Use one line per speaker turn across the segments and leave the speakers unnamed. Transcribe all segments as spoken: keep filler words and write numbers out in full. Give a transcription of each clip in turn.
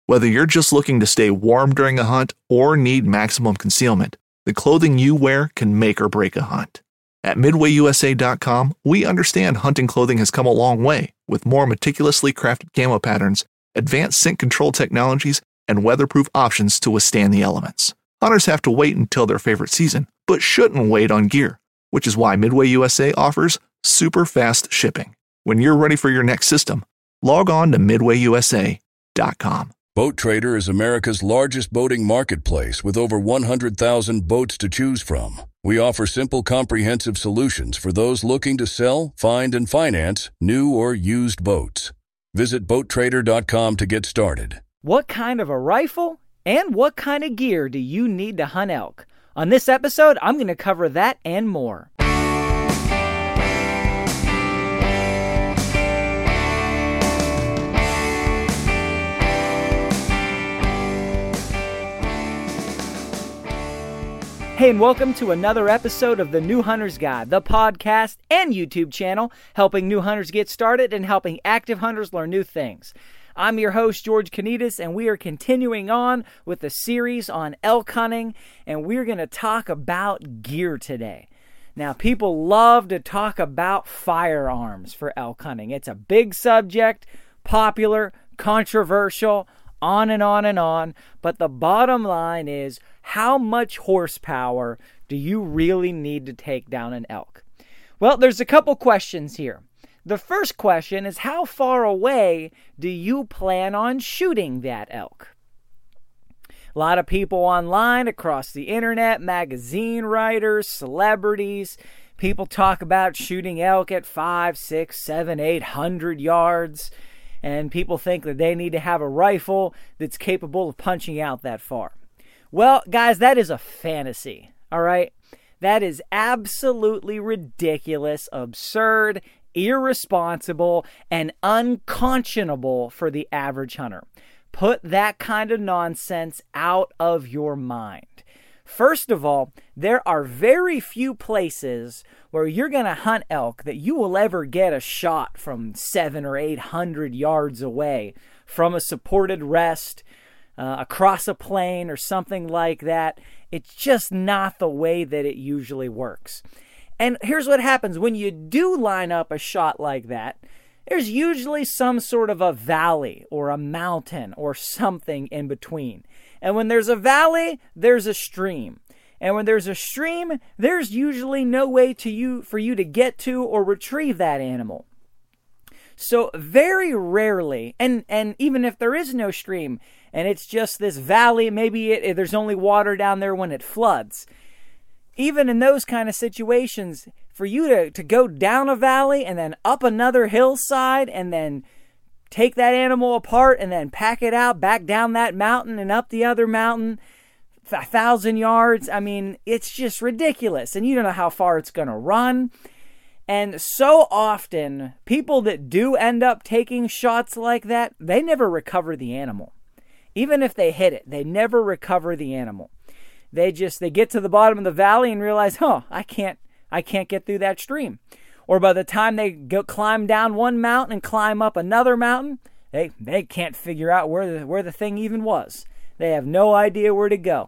Whether you're just looking to stay warm during a hunt or need maximum concealment, the clothing you wear can make or break a hunt. At Midway U S A dot com, we understand hunting clothing has come a long way with more meticulously crafted camo patterns, advanced scent control technologies, and weatherproof options to withstand the elements. Hunters have to wait until their favorite season, but shouldn't wait on gear, which is why Midway U S A offers super fast shipping. When you're ready for your next system, log on to Midway U S A dot com.
Boat Trader is America's largest boating marketplace with over one hundred thousand boats to choose from. We offer simple, comprehensive solutions for those looking to sell, find, and finance new or used boats. Visit boat trader dot com to get started.
What kind of a rifle and what kind of gear do you need to hunt elk? On this episode, I'm going to cover that and more. Hey, and welcome to another episode of the New Hunter's Guide, the podcast and YouTube channel helping new hunters get started and helping active hunters learn new things. I'm your host, George Kanitas, and we are continuing on with the series on elk hunting, and we're going to talk about gear today. Now, people love to talk about firearms for elk hunting. It's a big subject, popular, controversial, on and on and on, but the bottom line is, how much horsepower do you really need to take down an elk? Well, there's a couple questions here. The first question is, how far away do you plan on shooting that elk? A lot of people online, across the internet, magazine writers, celebrities, people talk about shooting elk at five, six, seven, eight hundred yards, and people think that they need to have a rifle that's capable of punching out that far. Well, guys, that is a fantasy, all right? That is absolutely ridiculous, absurd, irresponsible, and unconscionable for the average hunter. Put that kind of nonsense out of your mind. First of all, there are very few places where you're going to hunt elk that you will ever get a shot from seven or eight hundred yards away from a supported rest, Uh, across a plain or something like that. It's just not the way that it usually works. And here's what happens when you do line up a shot like that. There's usually some sort of a valley or a mountain or something in between. And when there's a valley, there's a stream. And when there's a stream, there's usually no way to you for you to get to or retrieve that animal. So very rarely, and, and even if there is no stream, and it's just this valley, maybe it, there's only water down there when it floods. Even in those kind of situations, for you to, to go down a valley and then up another hillside and then take that animal apart and then pack it out back down that mountain and up the other mountain, a thousand yards, I mean, it's just ridiculous. And you don't know how far it's going to run. And so often, people that do end up taking shots like that, they never recover the animal. Even if they hit it, they never recover the animal. They just, they get to the bottom of the valley and realize, huh, I can't, I can't get through that stream. Or by the time they go climb down one mountain and climb up another mountain, they, they can't figure out where the, where the thing even was. They have no idea where to go.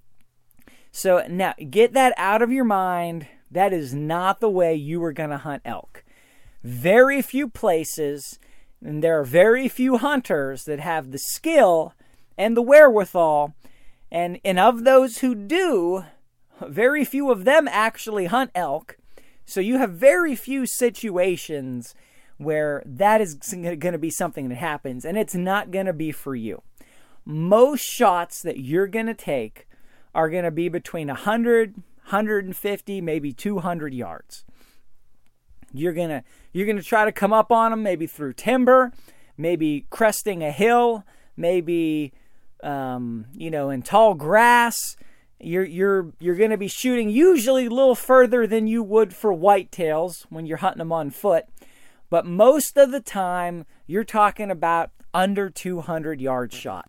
So now, get that out of your mind. That is not the way you are going to hunt elk. Very few places, and there are very few hunters that have the skill and the wherewithal. And, and of those who do, very few of them actually hunt elk. So you have very few situations where that is going to be something that happens, and it's not going to be for you. Most shots that you're going to take are going to be between one hundred, one hundred fifty, maybe two hundred yards. You're going to you're going to try to come up on them maybe through timber, maybe cresting a hill, maybe um, you know, in tall grass. You're you're you're going to be shooting usually a little further than you would for whitetails when you're hunting them on foot. But most of the time, you're talking about under two hundred yard shot.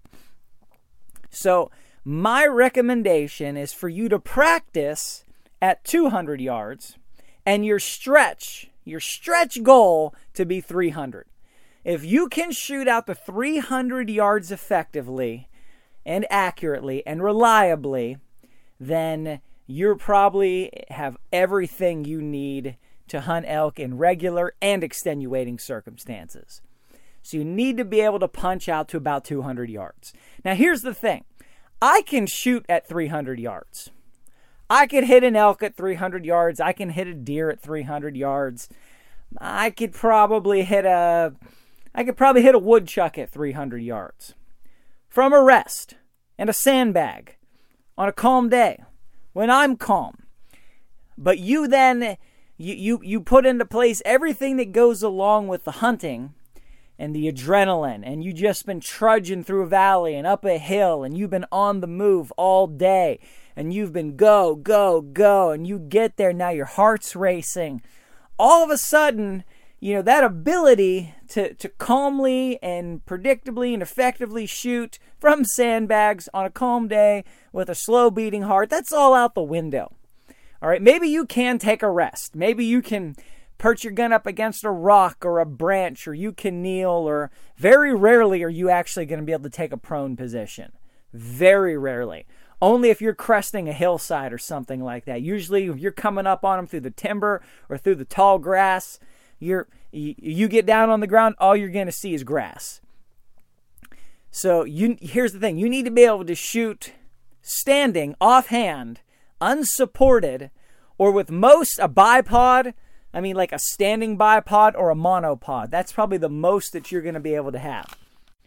So my recommendation is for you to practice at two hundred yards and your stretch, your stretch goal to be three hundred. If you can shoot out to three hundred yards effectively and accurately and reliably, then you probably have everything you need to hunt elk in regular and extenuating circumstances. So you need to be able to punch out to about two hundred yards. Now here's the thing. I can shoot at three hundred yards. I could hit an elk at three hundred yards. I can hit a deer at three hundred yards. I could probably hit a I could probably hit a woodchuck at three hundred yards. From a rest and a sandbag on a calm day when I'm calm. But you then you you you put into place everything that goes along with the hunting and the adrenaline, and you just been trudging through a valley and up a hill, and you've been on the move all day, and you've been go, go, go, and you get there, now your heart's racing. All of a sudden, you know, that ability to, to calmly and predictably and effectively shoot from sandbags on a calm day with a slow beating heart, that's all out the window. All right, maybe you can take a rest. Maybe you can perch your gun up against a rock or a branch, or you can kneel, or very rarely are you actually going to be able to take a prone position. Very rarely. Only if you're cresting a hillside or something like that. Usually if you're coming up on them through the timber or through the tall grass, you're, you, you get down on the ground, all you're going to see is grass. So you here's the thing. You need to be able to shoot standing, offhand, unsupported, or with most a bipod. I mean, like a standing bipod or a monopod. That's probably the most that you're going to be able to have.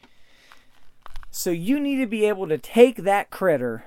So you need to be able to take that critter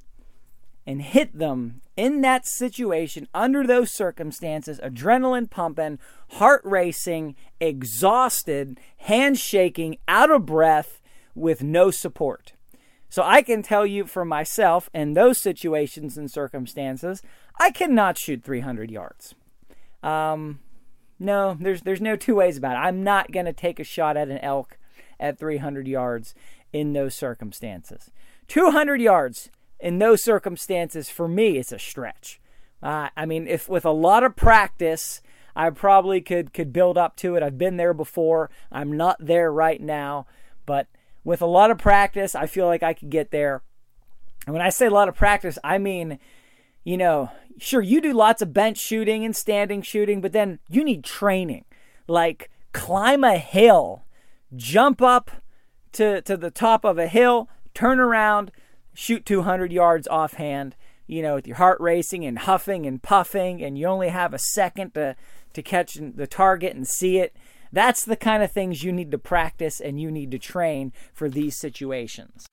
and hit them in that situation, under those circumstances, adrenaline pumping, heart racing, exhausted, hands shaking, out of breath, with no support. So I can tell you for myself, in those situations and circumstances, I cannot shoot three hundred yards. Um, no, there's there's no two ways about it. I'm not going to take a shot at an elk at three hundred yards in those circumstances. two hundred yards in those circumstances, for me, it's a stretch. Uh, I mean, if with a lot of practice, I probably could could build up to it. I've been there before. I'm not there right now, but with a lot of practice, I feel like I could get there. And when I say a lot of practice, I mean, you know, sure, you do lots of bench shooting and standing shooting, but then you need training. Like, climb a hill, jump up to, to the top of a hill, turn around, shoot two hundred yards offhand, you know, with your heart racing and huffing and puffing, and you only have a second to, to catch the target and see it. That's the kind of things you need to practice and you need to train for these situations.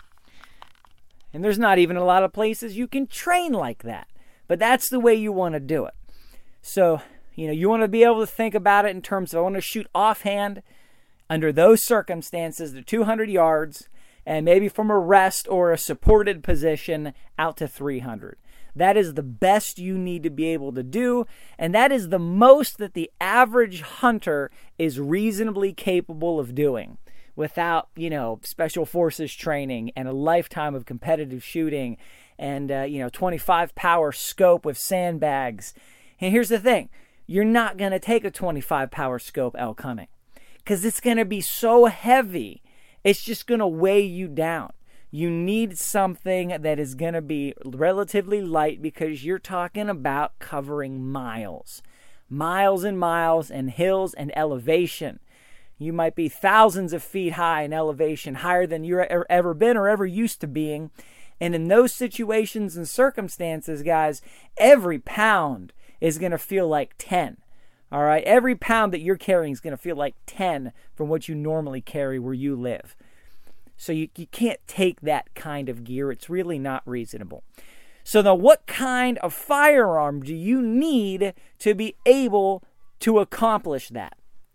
And there's not even a lot of places you can train like that. But that's the way you want to do it. So, you know, you want to be able to think about it in terms of, I want to shoot offhand under those circumstances, the two hundred yards, and maybe from a rest or a supported position out to three hundred. That is the best you need to be able to do, and that is the most that the average hunter is reasonably capable of doing without, you know, special forces training and a lifetime of competitive shooting and, uh, you know, twenty-five power scope with sandbags. And here's the thing. You're not going to take a twenty-five power scope elk hunting because it's going to be so heavy. It's just going to weigh you down. You need something that is going to be relatively light because you're talking about covering miles. Miles and miles and hills and elevation. You might be thousands of feet high in elevation, higher than you've ever been or ever used to being. And in those situations and circumstances, guys, every pound is going to feel like ten. All right? Every pound that you're carrying is going to feel like ten from what you normally carry where you live. So you, you can't take that kind of gear. It's really not reasonable. So now what kind of firearm do you need to be able to accomplish that?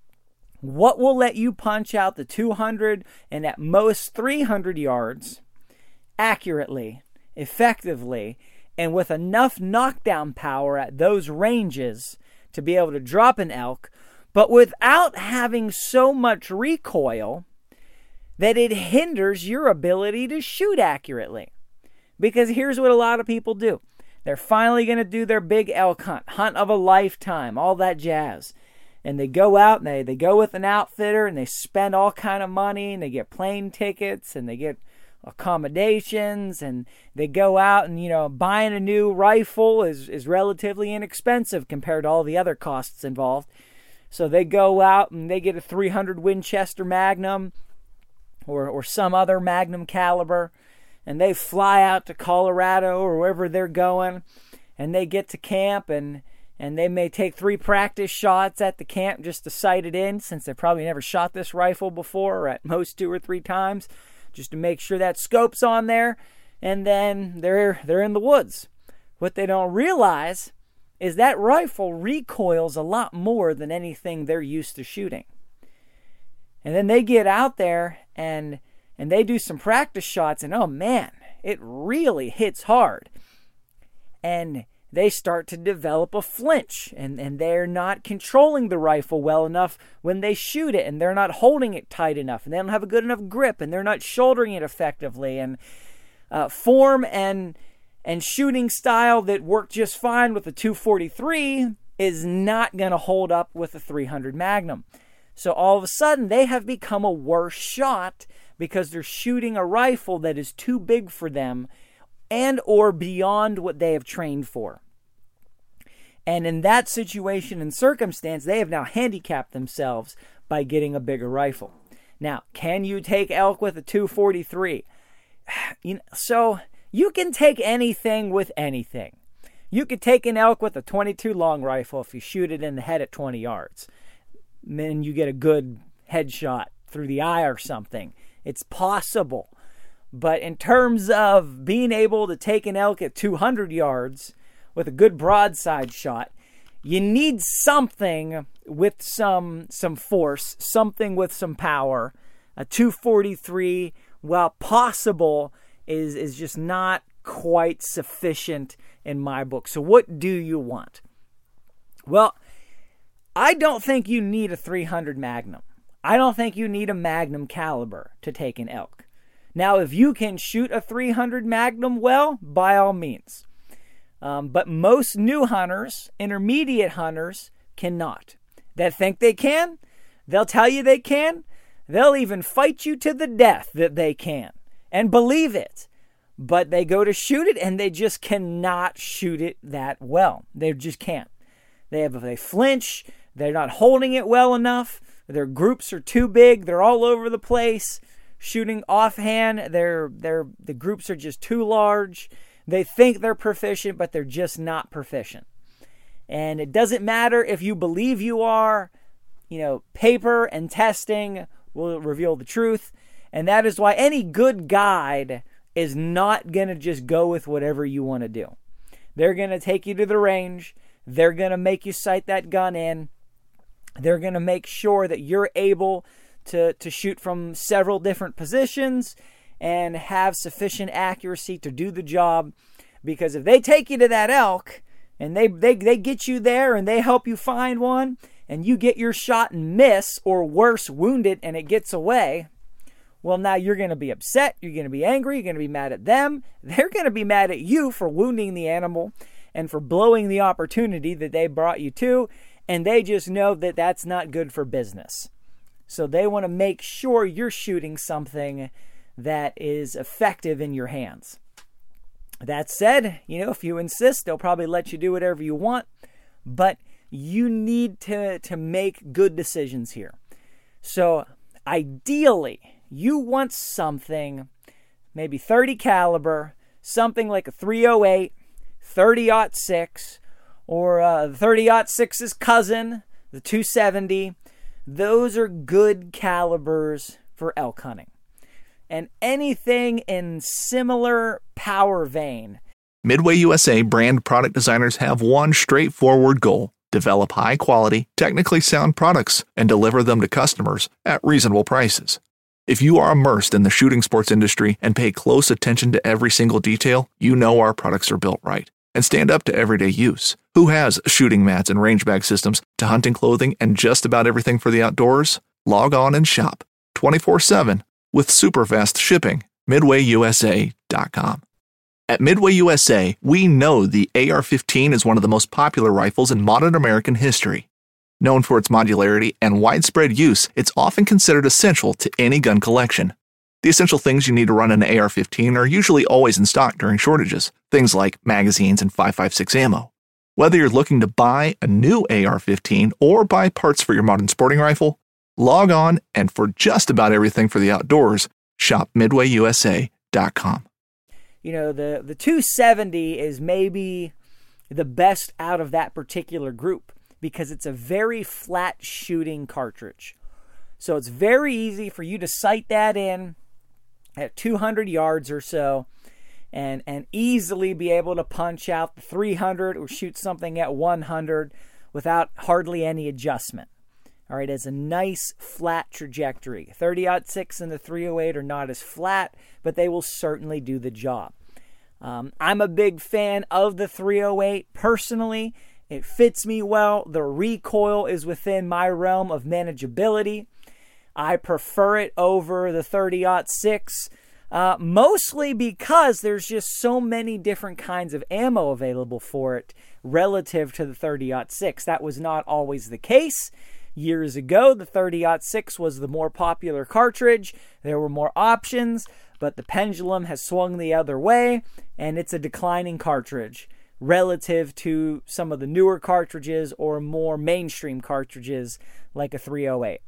What will let you punch out the two hundred and at most three hundred yards accurately, effectively, and with enough knockdown power at those ranges to be able to drop an elk, but without having so much recoil that it hinders your ability to shoot accurately? Because here's what a lot of people do. They're finally going to do their big elk hunt, hunt of a lifetime, all that jazz. and they go out and they, they go with an outfitter and they spend all kind of money and they get plane tickets and they get accommodations and they go out and, you know, buying a new rifle is, is relatively inexpensive compared to all the other costs involved. So they go out and they get a three hundred Winchester Magnum or, or some other Magnum caliber, and they fly out to Colorado or wherever they're going, and they get to camp and And they may take three practice shots at the camp just to sight it in, since they've probably never shot this rifle before, or at most two or three times, just to make sure that scope's on there. And then they're they're in the woods. What they don't realize is that rifle recoils a lot more than anything they're used to shooting. And then they get out there and and they do some practice shots, and oh man, it really hits hard. And they start to develop a flinch, and, and they're not controlling the rifle well enough when they shoot it, and they're not holding it tight enough, and they don't have a good enough grip, and they're not shouldering it effectively. And uh, form and and shooting style that worked just fine with the two forty-three is not going to hold up with a three hundred Magnum. So all of a sudden, they have become a worse shot because they're shooting a rifle that is too big for them and or beyond what they have trained for. And in that situation and circumstance, they have now handicapped themselves by getting a bigger rifle. Now, can you take elk with a two forty-three? You know, so you can take anything with anything. You could take an elk with a twenty-two long rifle if you shoot it in the head at twenty yards. Then you get a good headshot through the eye or something. It's possible. But in terms of being able to take an elk at two hundred yards with a good broadside shot, you need something with some some force, something with some power. A two forty-three, while possible, is, is just not quite sufficient in my book. So what do you want? Well, I don't think you need a three hundred Magnum. I don't think you need a Magnum caliber to take an elk. Now, if you can shoot a three hundred Magnum well, by all means. Um, but most new hunters, intermediate hunters, cannot. That think they can, they'll tell you they can. They'll even fight you to the death that they can. And believe it. But they go to shoot it and they just cannot shoot it that well. They just can't. They have they flinch. They're not holding it well enough. Their groups are too big. They're all over the place. Shooting offhand, they're, they're, the groups are just too large. They think they're proficient, but they're just not proficient. And it doesn't matter if you believe you are. You know, paper and testing will reveal the truth. And that is why any good guide is not going to just go with whatever you want to do. They're going to take you to the range. They're going to make you sight that gun in. They're going to make sure that you're able to, to shoot from several different positions and have sufficient accuracy to do the job. Because if they take you to that elk and they, they, they get you there and they help you find one and you get your shot and miss, or worse, wound it and it gets away, well, now you're going to be upset. You're going to be angry. You're going to be mad at them. They're going to be mad at you for wounding the animal and for blowing the opportunity that they brought you to. And they just know that that's not good for business. So they want to make sure you're shooting something that is effective in your hands. That said, you know, if you insist, they'll probably let you do whatever you want. But you need to, to make good decisions here. So ideally, you want something, maybe thirty caliber, something like a three oh eight, thirty oh six, or uh, thirty oh six's cousin, the two seventy. Those are good calibers for elk hunting. And anything in similar power vein.
Midway U S A brand product designers have one straightforward goal: develop high-quality, technically sound products and deliver them to customers at reasonable prices. If you are immersed in the shooting sports industry and pay close attention to every single detail, you know our products are built right and stand up to everyday use. Who has shooting mats and range bag systems to hunting clothing and just about everything for the outdoors? Log on and shop twenty-four seven with super fast shipping. midway u s a dot com. At Midway U S A, we know the A R fifteen is one of the most popular rifles in modern American history. Known for its modularity and widespread use, it's often considered essential to any gun collection. The essential things you need to run an A R fifteen are usually always in stock during shortages, things like magazines and five five six ammo. Whether you're looking to buy a new A R fifteen or buy parts for your modern sporting rifle, log on and for just about everything for the outdoors, shop midway U S A dot com.
You know, the, the two seventy is maybe the best out of that particular group because it's a very flat shooting cartridge. So it's very easy for you to sight that in at two hundred yards or so and, and easily be able to punch out the three hundred or shoot something at one hundred without hardly any adjustment. All right, it's a nice flat trajectory. thirty aught six and the three oh eight are not as flat, but they will certainly do the job. Um, I'm a big fan of the three oh eight personally. It fits me well. The recoil is within my realm of manageability. I prefer it over the thirty aught six, uh, mostly because there's just so many different kinds of ammo available for it relative to the thirty aught six. That was not always the case. Years ago, the thirty aught six was the more popular cartridge. There were more options, but the pendulum has swung the other way, and it's a declining cartridge relative to some of the newer cartridges or more mainstream cartridges like a three oh eight.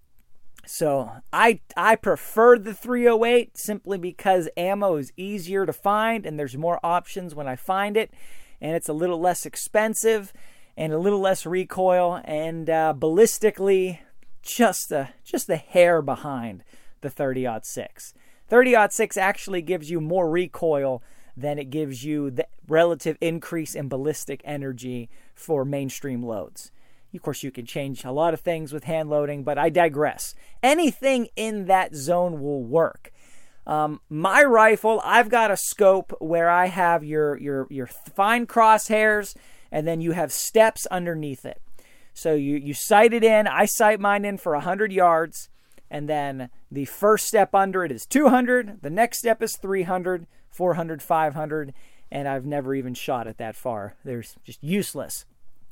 So I I prefer the three oh eight simply because ammo is easier to find and there's more options when I find it, and it's a little less expensive and a little less recoil, and uh, ballistically, just a, just a hair behind the thirty aught six. thirty aught six actually gives you more recoil than it gives you the relative increase in ballistic energy for mainstream loads. Of course, you can change a lot of things with hand loading, but I digress. Anything in that zone will work. Um, my rifle, I've got a scope where I have your, your, your fine crosshairs, and then you have steps underneath it. So you, you sight it in. I sight mine in for one hundred yards. And then the first step under it is two hundred. The next step is three hundred, four hundred, five hundred. And I've never even shot it that far. They're just useless.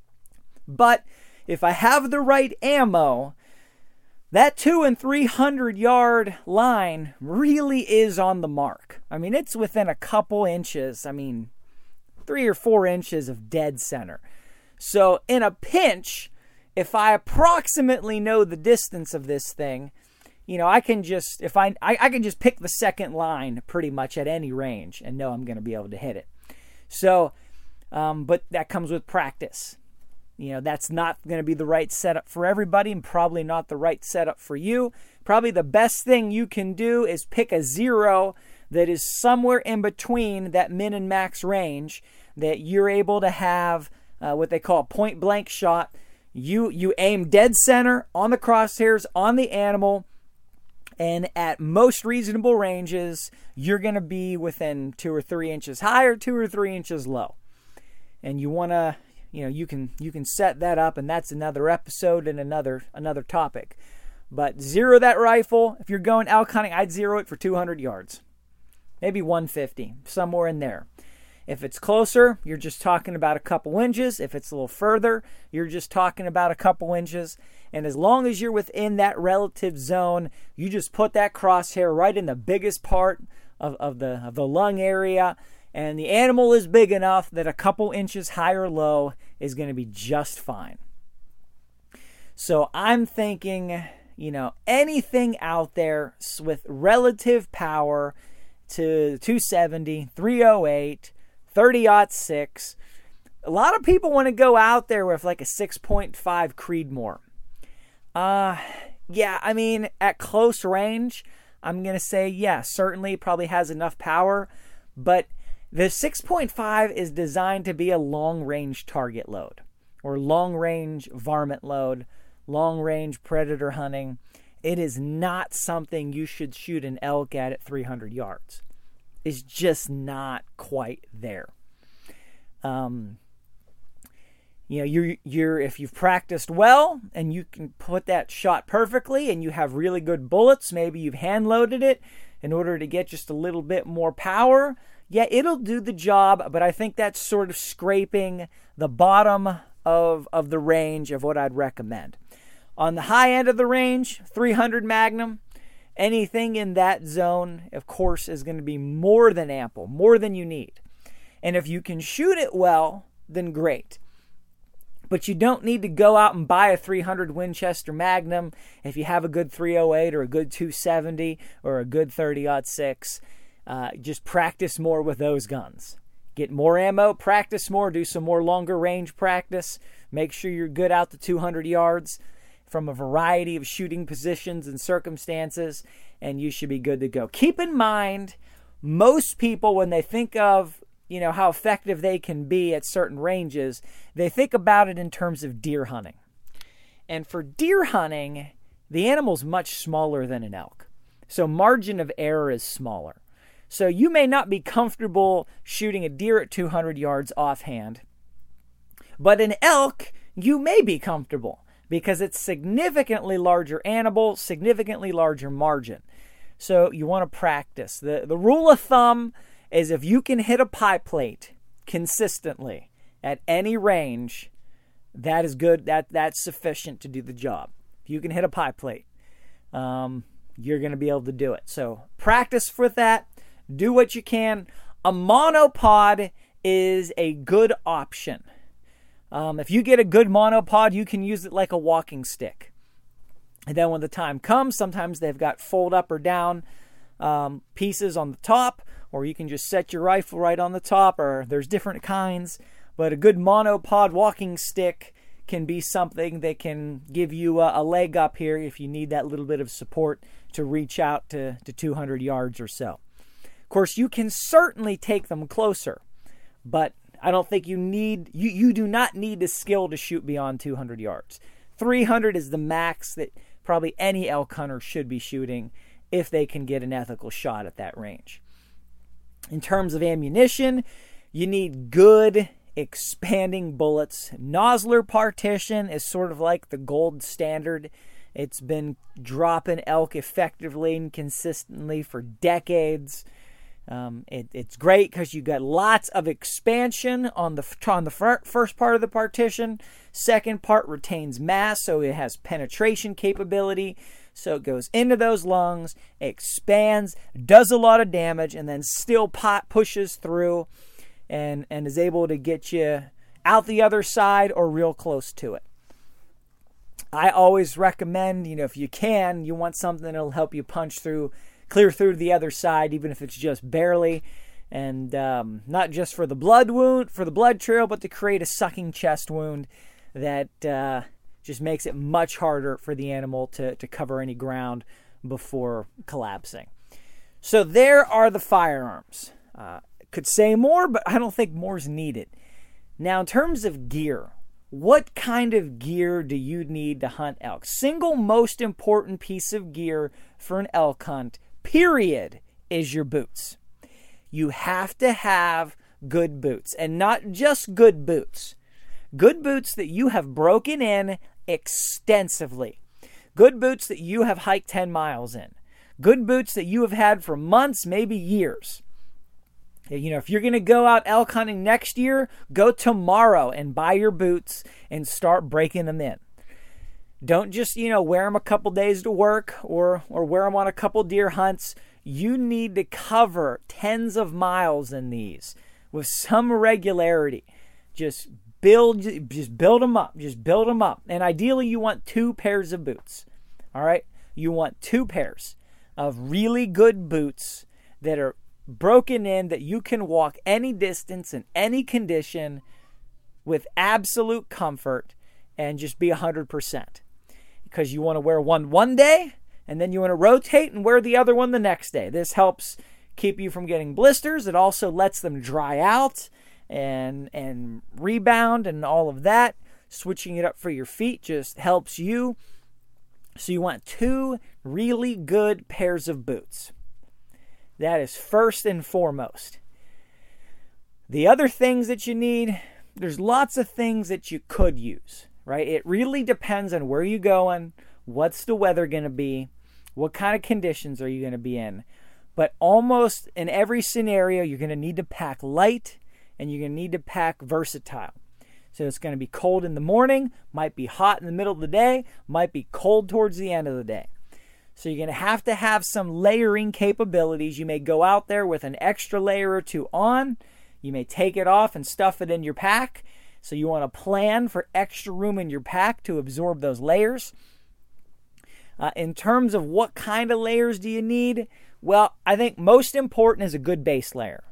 But if I have the right ammo, that two and three hundred yard line really is on the mark. I mean, it's within a couple inches. I mean, three or four inches of dead center. So in a pinch, if I approximately know the distance of this thing, you know, I can just, if I, I, I can just pick the second line pretty much at any range and know I'm going to be able to hit it. So, um, but that comes with practice. You know, that's not going to be the right setup for everybody and probably not the right setup for you. Probably the best thing you can do is pick a zero that is somewhere in between that min and max range, that you're able to have uh, what they call a point blank shot. You you aim dead center on the crosshairs on the animal, and at most reasonable ranges, you're going to be within two or three inches high or two or three inches low. And you want to, you know, you can you can set that up, and that's another episode and another another topic. But zero that rifle. If you're going elk hunting, I'd zero it for two hundred yards. Maybe one fifty, somewhere in there. If it's closer, you're just talking about a couple inches. If it's a little further, you're just talking about a couple inches. And as long as you're within that relative zone, you just put that crosshair right in the biggest part of, of, the, of the lung area. And the animal is big enough that a couple inches high or low is going to be just fine. So I'm thinking, you know, anything out there with relative power to two seventy, three oh eight, thirty aught six. A lot of people want to go out there with like a six point five Creedmoor. Uh, yeah, I mean, at close range, I'm going to say, yeah, certainly probably has enough power. But the six point five is designed to be a long-range target load or long-range varmint load, long-range predator hunting. It is not something you should shoot an elk at at three hundred yards. It's just not quite there. Um, you know, you're, you're, if you've practiced well and you can put that shot perfectly and you have really good bullets, maybe you've hand loaded it in order to get just a little bit more power. Yeah, it'll do the job, but I think that's sort of scraping the bottom of, of the range of what I'd recommend. On the high end of the range, three hundred Magnum, anything in that zone, of course, is going to be more than ample, more than you need. And if you can shoot it well, then great. But you don't need to go out and buy a three hundred Winchester Magnum if you have a good three oh eight or a good two seventy or a good thirty aught six. Uh, just practice more with those guns. Get more ammo, practice more, do some more longer range practice. Make sure you're good out to two hundred yards from a variety of shooting positions and circumstances, and you should be good to go. Keep in mind, most people, when they think of, you know, how effective they can be at certain ranges, they think about it in terms of deer hunting. And for deer hunting, the animal's much smaller than an elk. So margin of error is smaller. So you may not be comfortable shooting a deer at two hundred yards offhand, but an elk, you may be comfortable because it's significantly larger animal, significantly larger margin. So you want to practice. The, the rule of thumb is if you can hit a pie plate consistently at any range, that is good. That That's sufficient to do the job. If you can hit a pie plate, um, you're going to be able to do it. So practice with that. Do what you can. A monopod is a good option. Um, if you get a good monopod, you can use it like a walking stick. And then when the time comes, sometimes they've got fold up or down um, pieces on the top, or you can just set your rifle right on the top, or there's different kinds. But a good monopod walking stick can be something that can give you a, a leg up here if you need that little bit of support to reach out to, to two hundred yards or so. Of course, you can certainly take them closer, but I don't think you need, you, you do not need the skill to shoot beyond two hundred yards. three hundred is the max that probably any elk hunter should be shooting if they can get an ethical shot at that range. In terms of ammunition, you need good expanding bullets. Nosler partition is sort of like the gold standard. It's been dropping elk effectively and consistently for decades. Um, it, it's great because you got lots of expansion on the on the fir- first part of the partition. Second part retains mass, so it has penetration capability. So it goes into those lungs, expands, does a lot of damage, and then still pot pushes through and, and is able to get you out the other side or real close to it. I always recommend, you know, if you can, you want something that'll help you punch through clear through to the other side, even if it's just barely, and um, not just for the blood wound, for the blood trail, but to create a sucking chest wound that uh, just makes it much harder for the animal to, to cover any ground before collapsing. So there are the firearms. Uh, could say more, but I don't think more is needed. Now, in terms of gear, what kind of gear do you need to hunt elk? Single most important piece of gear for an elk hunt, period, is your boots. You have to have good boots, and not just good boots. Good boots that you have broken in extensively. Good boots that you have hiked ten miles in. Good boots that you have had for months, maybe years. You know, if you're going to go out elk hunting next year, go tomorrow and buy your boots and start breaking them in. Don't just, you know, wear them a couple days to work or or wear them on a couple deer hunts. You need to cover tens of miles in these with some regularity. Just build, just build them up. Just build them up. And ideally, you want two pairs of boots. All right? You want two pairs of really good boots that are broken in, that you can walk any distance in any condition with absolute comfort and just be one hundred percent. Because you want to wear one one day, and then you want to rotate and wear the other one the next day. This helps keep you from getting blisters. It also lets them dry out and and rebound and all of that. Switching it up for your feet just helps you. So you want two really good pairs of boots. That is first and foremost. The other things that you need, there's lots of things that you could use. Right? It really depends on where you're going, what's the weather going to be, what kind of conditions are you going to be in. But almost in every scenario, you're going to need to pack light and you're going to need to pack versatile. So it's going to be cold in the morning, might be hot in the middle of the day, might be cold towards the end of the day. So you're going to have to have some layering capabilities. You may go out there with an extra layer or two on. You may take it off and stuff it in your pack. So you want to plan for extra room in your pack to absorb those layers. Uh, in terms of what kind of layers do you need? Well, I think most important is a good base layer.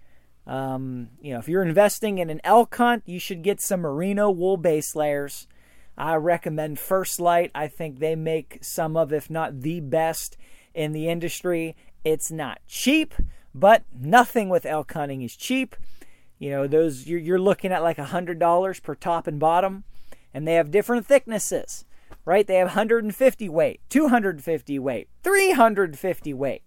Um, you know, if you're investing in an elk hunt, you should get some merino wool base layers. I recommend First Light. I think they make some of, if not the best in the industry. It's not cheap, but nothing with elk hunting is cheap. You know, those you're, you're looking at like one hundred dollars per top and bottom, and they have different thicknesses, right? They have one hundred fifty weight, two hundred fifty weight, three hundred fifty weight.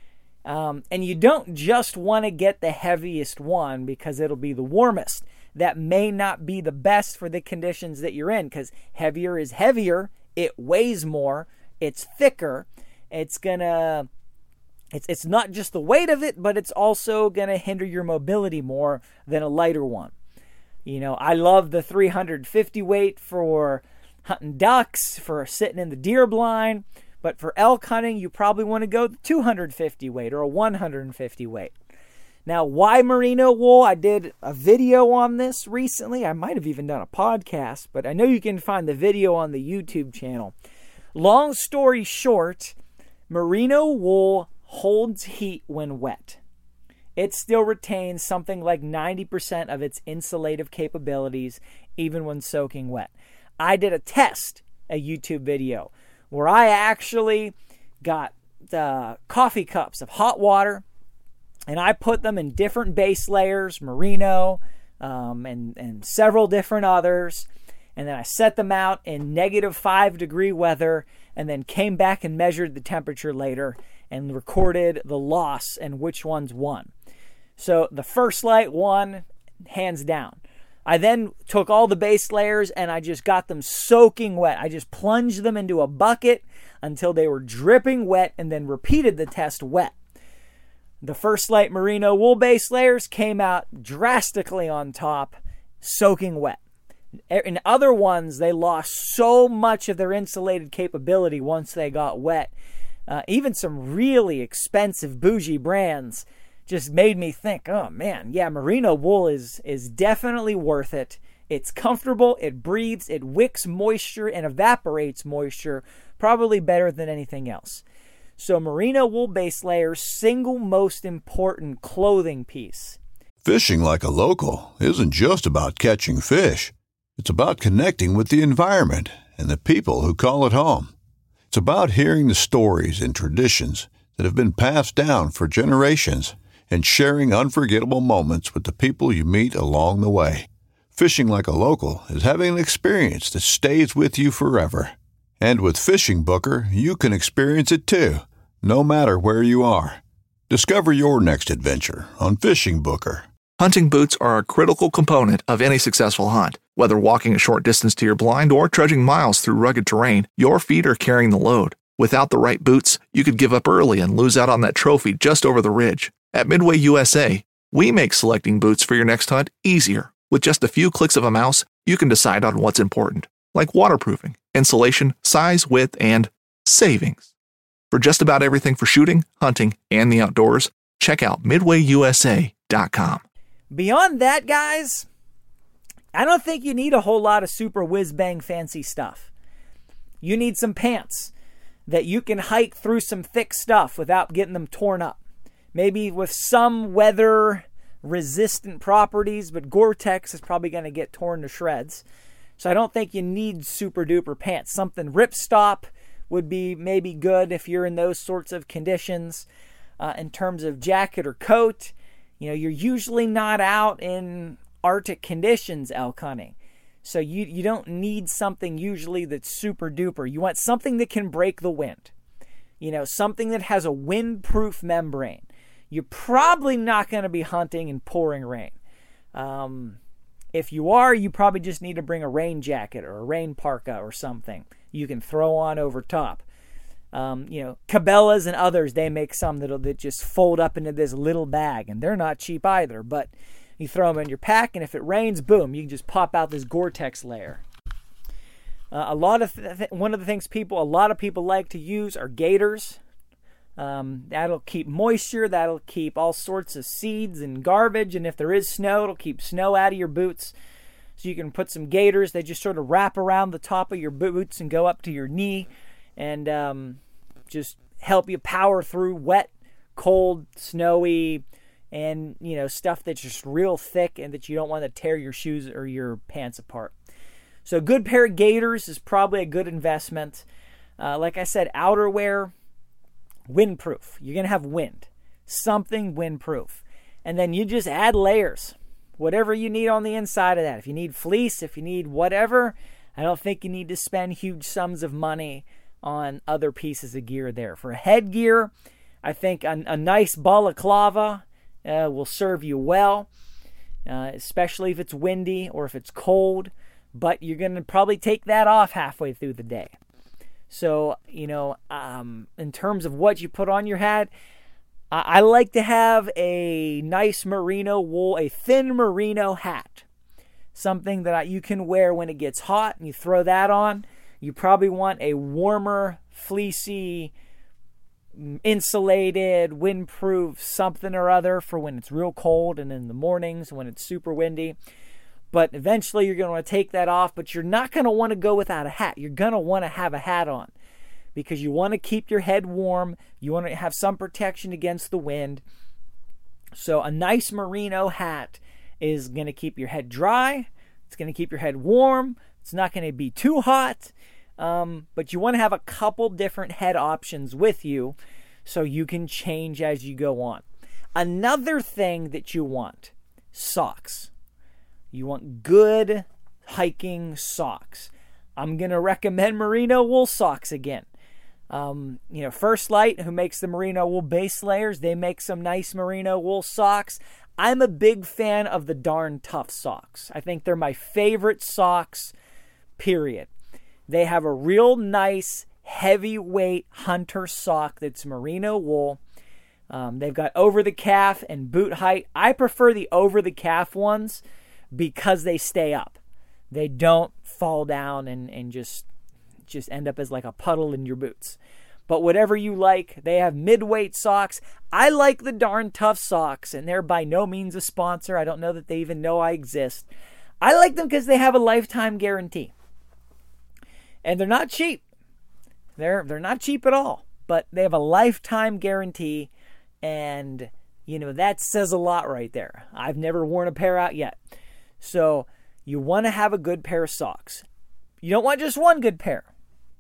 Um, and you don't just want to get the heaviest one because it'll be the warmest. That may not be the best for the conditions that you're in, because heavier is heavier, it weighs more, it's thicker, it's gonna, it's it's not just the weight of it, but it's also gonna hinder your mobility more than a lighter one. You know, I love the three hundred fifty weight for hunting ducks, for sitting in the deer blind. But for elk hunting, you probably want to go the two hundred fifty weight or a one hundred fifty weight. Now, why merino wool? I did a video on this recently. I might have even done a podcast, but I know you can find the video on the YouTube channel. Long story short, merino wool holds heat when wet. It still retains something like ninety percent of its insulative capabilities, even when soaking wet. I did a test, a YouTube video, where I actually got the coffee cups of hot water, and I put them in different base layers, merino, um, and, and several different others. And then I set them out in negative five degree weather, and then came back and measured the temperature later and recorded the loss and which ones won. So the First Light won, hands down. I then took all the base layers and I just got them soaking wet. I just plunged them into a bucket until they were dripping wet, and then repeated the test wet. The First Light merino wool base layers came out drastically on top, soaking wet. In other ones, they lost so much of their insulated capability once they got wet. Uh, even some really expensive bougie brands just made me think, oh man, yeah, merino wool is is definitely worth it. It's comfortable, it breathes, it wicks moisture and evaporates moisture, probably better than anything else. So merino wool base layers, single most important clothing piece.
Fishing like a local isn't just about catching fish. It's about connecting with the environment and the people who call it home. It's about hearing the stories and traditions that have been passed down for generations, and sharing unforgettable moments with the people you meet along the way. Fishing like a local is having an experience that stays with you forever. And with Fishing Booker, you can experience it too, no matter where you are. Discover your next adventure on Fishing Booker.
Hunting boots are a critical component of any successful hunt. Whether walking a short distance to your blind or trudging miles through rugged terrain, your feet are carrying the load. Without the right boots, you could give up early and lose out on that trophy just over the ridge. At Midway U S A, we make selecting boots for your next hunt easier. With just a few clicks of a mouse, you can decide on what's important, like waterproofing, insulation, size, width, and savings. For just about everything for shooting, hunting, and the outdoors, check out midway u s a dot com.
Beyond that, guys, I don't think you need a whole lot of super whiz-bang fancy stuff. You need some pants that you can hike through some thick stuff without getting them torn up. Maybe with some weather-resistant properties, but Gore-Tex is probably going to get torn to shreds. So I don't think you need super-duper pants. Something ripstop would be maybe good if you're in those sorts of conditions. Uh, in terms of jacket or coat, you know, you're usually not out in Arctic conditions elk hunting. So you, you don't need something usually that's super-duper. You want something that can break the wind. You know, something that has a windproof membrane. You're probably not going to be hunting in pouring rain. Um, if you are, you probably just need to bring a rain jacket or a rain parka or something you can throw on over top. Um, you know, Cabela's and others, they make some that'll that just fold up into this little bag, and they're not cheap either. But You throw them in your pack, and if it rains, boom, you can just pop out this Gore-Tex layer. Uh, a lot of th- th- one of the things people, a lot of people like to use are gaiters. Um, that'll keep moisture. That'll keep all sorts of seeds and garbage. And if there is snow, it'll keep snow out of your boots. So you can put some gaiters. They just sort of wrap around the top of your boots and go up to your knee, and um, just help you power through wet, cold, snowy, and you know stuff that's just real thick and that you don't want to tear your shoes or your pants apart. So a good pair of gaiters is probably a good investment. Uh, like I said, outerwear, windproof. You're going to have wind. Something windproof. And then you just add layers. Whatever you need on the inside of that. If you need fleece, if you need whatever, I don't think you need to spend huge sums of money on other pieces of gear there. For headgear, I think a, a nice balaclava uh, will serve you well, uh, especially if it's windy or if it's cold. But you're going to probably take that off halfway through the day. So, you know, um, in terms of what you put on your hat, I, I like to have a nice merino wool, a thin merino hat. Something that I, you can wear when it gets hot, and you throw that on. You probably want a warmer, fleecy, insulated, windproof something or other for when it's real cold and in the mornings when it's super windy. But eventually you're going to want to take that off, but you're not going to want to go without a hat. You're going to want to have a hat on because you want to keep your head warm. You want to have some protection against the wind. So a nice merino hat is going to keep your head dry. It's going to keep your head warm. It's not going to be too hot. Um, but you want to have a couple different head options with you so you can change as you go on. Another thing that you want, socks. You want good hiking socks. I'm going to recommend merino wool socks again. Um, you know, First Light, who makes the merino wool base layers, they make some nice merino wool socks. I'm a big fan of the Darn Tough socks. I think they're my favorite socks, period. They have a real nice, heavyweight hunter sock that's merino wool. Um, they've got over-the-calf and boot height. I prefer the over-the-calf ones because they stay up. They don't fall down and, and just, just end up as like a puddle in your boots. But whatever you like, they have mid-weight socks. I like the Darn Tough socks, and they're by no means a sponsor. I don't know that they even know I exist. I like them because they have a lifetime guarantee. And they're not cheap. They're they're not cheap at all. But they have a lifetime guarantee, and, you know, that says a lot right there. I've never worn a pair out yet. So you want to have a good pair of socks. You don't want just one good pair.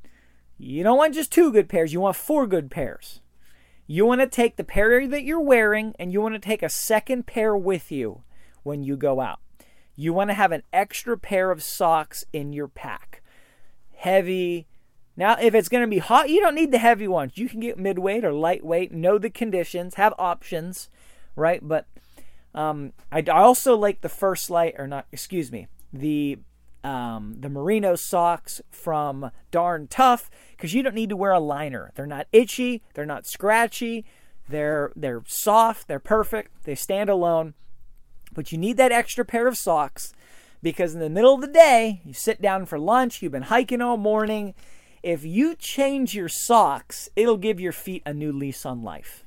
You don't want just two good pairs. You want four good pairs. You want to take the pair that you're wearing and you want to take a second pair with you when you go out. You want to have an extra pair of socks in your pack. Heavy. Now, if it's going to be hot, you don't need the heavy ones. You can get midweight or lightweight. Know the conditions. Have options, right? But Um, I also like the First Light, or not, excuse me, the um, the merino socks from Darn Tough, because you don't need to wear a liner. They're not itchy, they're not scratchy, they're they're soft, they're perfect, they stand alone. But you need that extra pair of socks because in the middle of the day, you sit down for lunch, you've been hiking all morning. If you change your socks, it'll give your feet a new lease on life.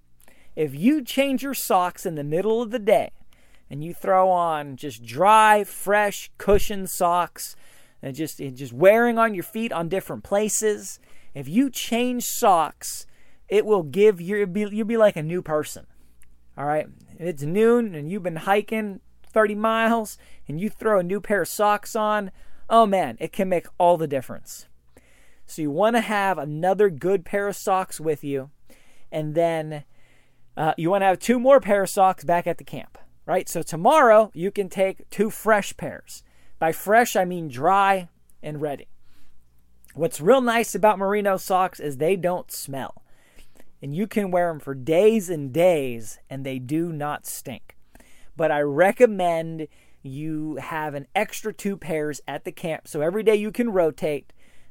If you change your socks in the middle of the day and you throw on just dry, fresh, cushioned socks and just, and just wearing on your feet on different places, if you change socks, it will give you, you'll be, you'll be like a new person. All right? If it's noon and you've been hiking thirty miles and you throw a new pair of socks on, oh man, it can make all the difference. So you want to have another good pair of socks with you, and then Uh, you want to have two more pair of socks back at the camp, right? So tomorrow you can take two fresh pairs. By fresh, I mean dry and ready. What's real nice about merino socks is they don't smell. And you can wear them for days and days and they do not stink. But I recommend you have an extra two pairs at the camp. So every day you can rotate.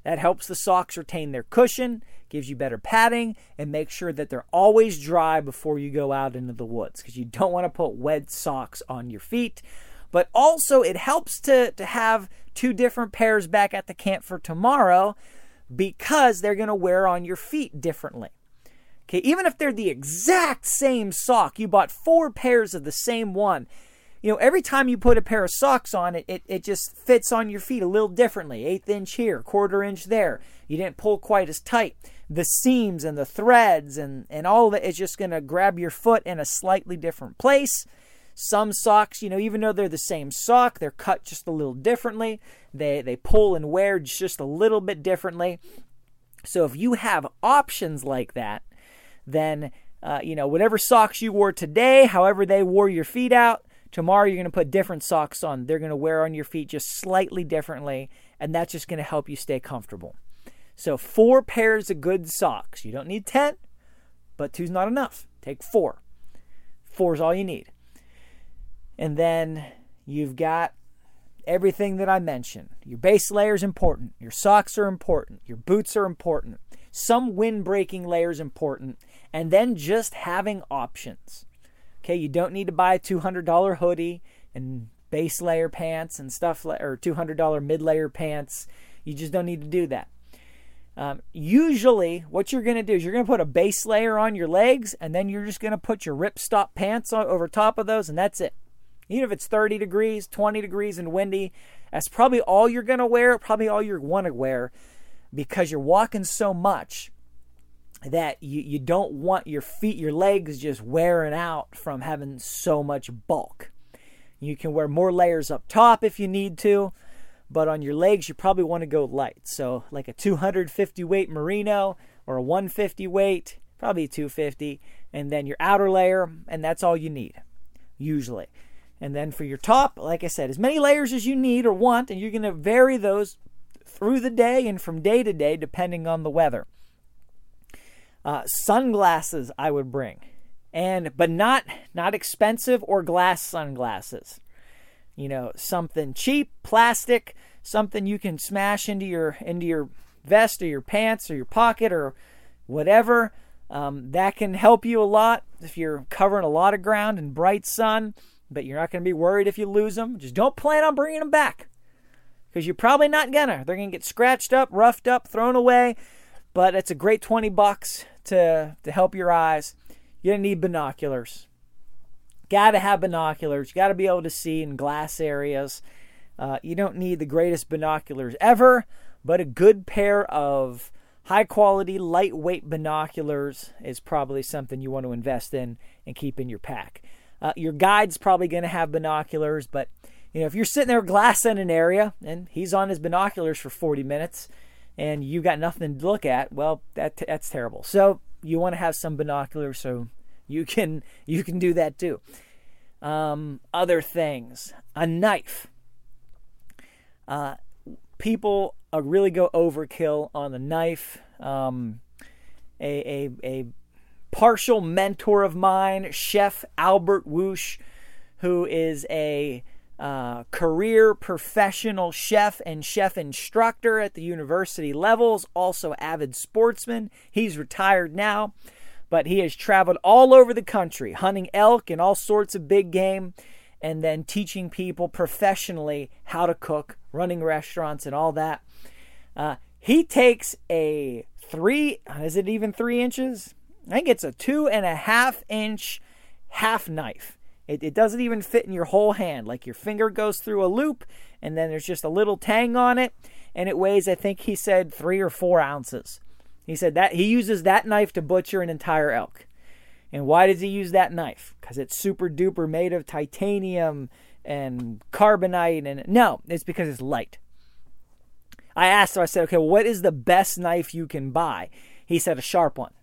That helps the socks retain their cushion, gives you better padding, and makes sure that they're always dry before you go out into the woods, because you don't want to put wet socks on your feet. But also it helps to, to have two different pairs back at the camp for tomorrow, because they're going to wear on your feet differently. Okay, even if they're the exact same sock, you bought four pairs of the same one. You know, every time you put a pair of socks on, it, it, it just fits on your feet a little differently. Eighth inch here, quarter inch there. You didn't pull quite as tight. The seams and the threads and, and all of it is just going to grab your foot in a slightly different place. Some socks, you know, even though they're the same sock, they're cut just a little differently. They, they pull and wear just a little bit differently. So if you have options like that, then, uh, you know, whatever socks you wore today, however they wore your feet out, tomorrow you're going to put different socks on. They're going to wear on your feet just slightly differently, and that's just going to help you stay comfortable. So four pairs of good socks. You don't need ten, but two's not enough. Take four. Four's all you need. And then you've got everything that I mentioned. Your base layer is important. Your socks are important. Your boots are important. Some wind-breaking layer is important. And then just having options. Okay, you don't need to buy a two hundred dollars hoodie and base layer pants and stuff, or two hundred dollars mid-layer pants. You just don't need to do that. Um, usually, what you're going to do is you're going to put a base layer on your legs, and then you're just going to put your ripstop pants on, over top of those, and that's it. Even if it's thirty degrees, twenty degrees, and windy, that's probably all you're going to wear, probably all you want to wear, because you're walking so much that you, you don't want your feet, your legs just wearing out from having so much bulk. You can wear more layers up top if you need to, but on your legs you probably want to go light. So like a two hundred fifty weight merino or a one fifty weight, probably two fifty, and then your outer layer, and that's all you need, usually. And then for your top, like I said, as many layers as you need or want, and you're going to vary those through the day and from day to day depending on the weather. Uh, sunglasses I would bring, and but not not expensive or glass sunglasses. You know, something cheap, plastic, something you can smash into your into your vest or your pants or your pocket or whatever. Um, that can help you a lot if you're covering a lot of ground in bright sun, but you're not going to be worried if you lose them. Just don't plan on bringing them back, because you're probably not gonna. They're going to get scratched up, roughed up, thrown away. But it's a great twenty bucks to, to help your eyes. You're going to need binoculars. Got to have binoculars. You got to be able to see in glass areas. Uh, you don't need the greatest binoculars ever, but a good pair of high-quality, lightweight binoculars is probably something you want to invest in and keep in your pack. Uh, your guide's probably going to have binoculars, but you know, if you're sitting there glassing an area and he's on his binoculars for forty minutes, and you got nothing to look at, well, that that's terrible. So you want to have some binoculars so you can you can do that too. Um, other things, a knife. Uh, people uh, really go overkill on the knife. Um, a, a a partial mentor of mine, Chef Albert Woosh, who is a Uh, career professional chef and chef instructor at the university levels, also avid sportsman. He's retired now, but he has traveled all over the country, hunting elk and all sorts of big game, and then teaching people professionally how to cook, running restaurants and all that. Uh, he takes a three, is it even three inches? I think it's a two and a half inch half knife. It, it doesn't even fit in your whole hand. Like your finger goes through a loop, and then there's just a little tang on it, and it weighs, I think he said, three or four ounces. He said that he uses that knife to butcher an entire elk. And why does he use that knife? Because it's super duper made of titanium and carbonite, and no, it's because it's light. I asked him, I said, okay, well, what is the best knife you can buy? He said a sharp one.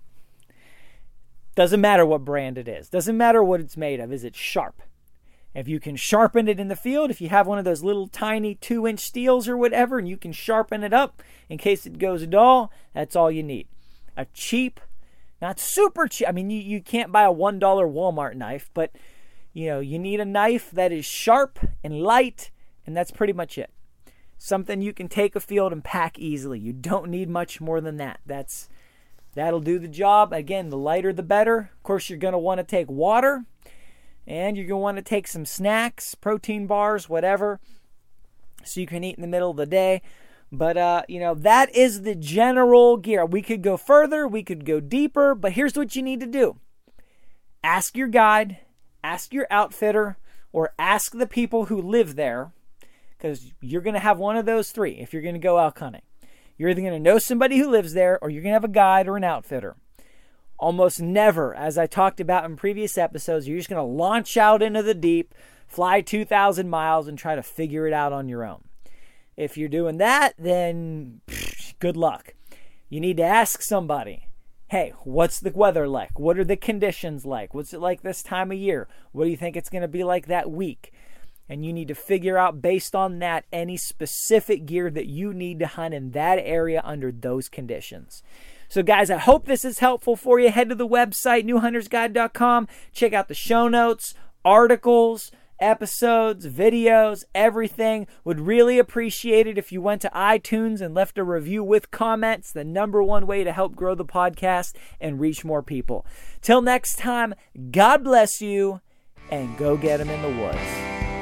Doesn't matter what brand it is. Doesn't matter what it's made of. Is it sharp? If you can sharpen it in the field, if you have one of those little tiny two-inch steels or whatever, and you can sharpen it up in case it goes dull, that's all you need. A cheap, not super cheap. I mean, you, you can't buy a one dollar Walmart knife, but you know, you need a knife that is sharp and light, and that's pretty much it. Something you can take a field and pack easily. You don't need much more than that. That's That'll do the job. Again, the lighter the better. Of course, you're going to want to take water, and you're going to want to take some snacks, protein bars, whatever, so you can eat in the middle of the day. But, uh, you know, that is the general gear. We could go further. We could go deeper. But here's what you need to do. Ask your guide, ask your outfitter, or ask the people who live there, because you're going to have one of those three if you're going to go elk hunting. You're either going to know somebody who lives there, or you're going to have a guide or an outfitter. Almost never, as I talked about in previous episodes, you're just going to launch out into the deep, fly two thousand miles, and try to figure it out on your own. If you're doing that, then pff, good luck. You need to ask somebody, hey, what's the weather like? What are the conditions like? What's it like this time of year? What do you think it's going to be like that week? And you need to figure out, based on that, any specific gear that you need to hunt in that area under those conditions. So guys, I hope this is helpful for you. Head to the website, new hunters guide dot com. Check out the show notes, articles, episodes, videos, everything. Would really appreciate it if you went to iTunes and left a review with comments. The number one way to help grow the podcast and reach more people. Till next time, God bless you, and go get them in the woods.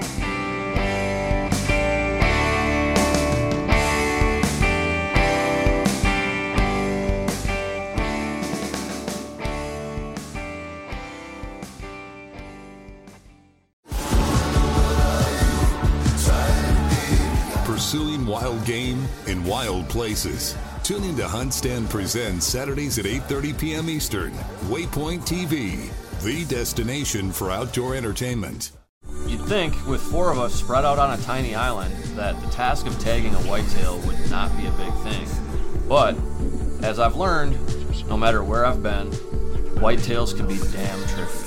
Pursuing wild game in wild places. Tune in to Hunt Stand Presents Saturdays at eight thirty p.m. Eastern. Waypoint T V, the destination for outdoor entertainment.
You'd think, with four of us spread out on a tiny island, that the task of tagging a whitetail would not be a big thing. But, as I've learned, no matter where I've been, whitetails can be damn tricky.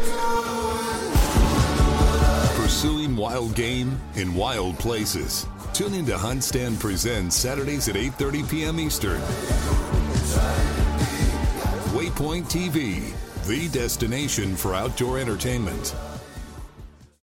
Pursuing wild game in wild places. Tune in to Hunt Stand Presents Saturdays at eight thirty p.m. Eastern. Waypoint T V, the destination for outdoor entertainment.